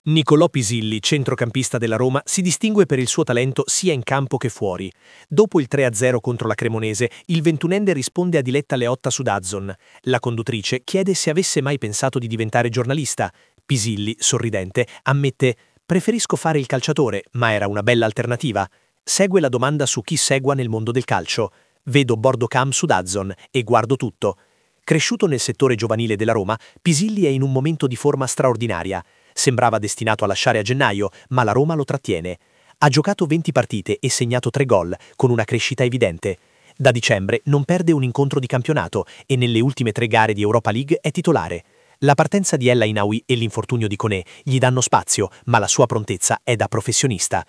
Nicolò Pisilli, centrocampista della Roma, si distingue per il suo talento sia in campo che fuori. Dopo il 3-0 contro la Cremonese, il 21enne risponde a Diletta Leotta su DAZN. La conduttrice chiede se avesse mai pensato di diventare giornalista. Pisilli, sorridente, ammette: «Preferisco fare il calciatore, ma era una bella alternativa». Segue la domanda su chi segua nel mondo del calcio. «Vedo Bordocam su DAZN e guardo tutto». Cresciuto nel settore giovanile della Roma, Pisilli è in un momento di forma straordinaria. Sembrava destinato a lasciare a gennaio, ma la Roma lo trattiene. Ha giocato 20 partite e segnato 3 gol, con una crescita evidente. Da dicembre non perde un incontro di campionato e nelle ultime 3 gare di Europa League è titolare. La partenza di El Ainaoui e l'infortunio di Koné gli danno spazio, ma la sua prontezza è da professionista.